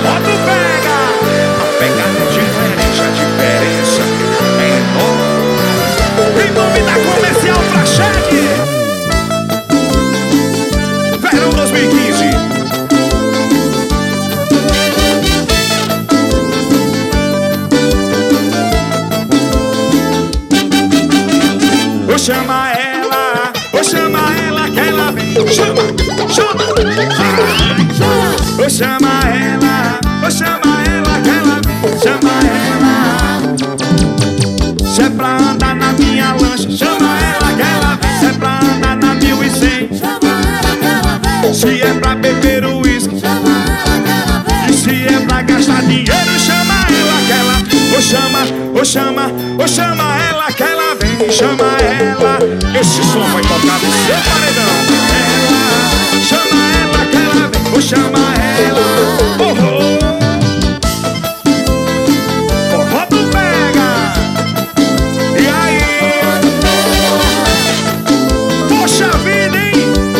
Outro pega. A pegada é diferente, a diferença é enorme. Em nome da Comercial pra cheque. Verão 2015. Vou chamar ela que ela vem. Chama, chama. Vou chamar ela que ela vem. Chama ela. Se é pra andar na minha lancha, chama ela que ela vem. Se é pra andar na 1100, se é pra beber o uísque, e se é pra gastar dinheiro, chama ela que ela. Vou chamar ela que ela vem. Chama ela. Esse som vai tocar no seu paredão. Ela, chama ela que ela vem. Vou chamar ela. Oh, oh. Oh, tu pega. E aí? Poxa vida, hein?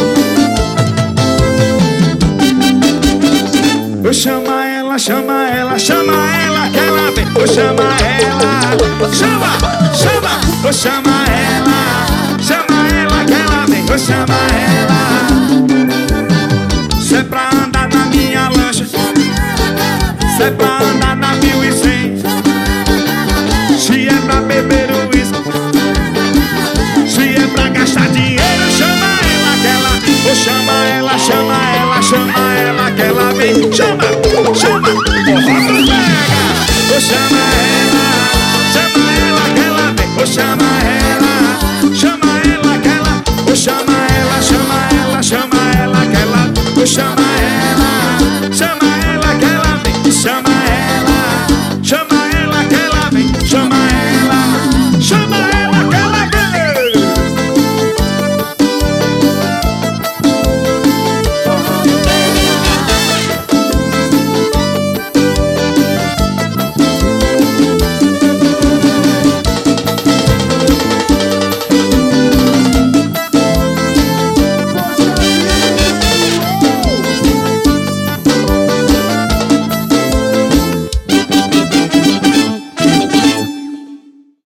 Vou chamar ela que ela vem. Vou chamar ela. Chama. Vou chamar ela que ela vem. Vou chamar ela. Se é pra andar na minha lancha, se é pra andar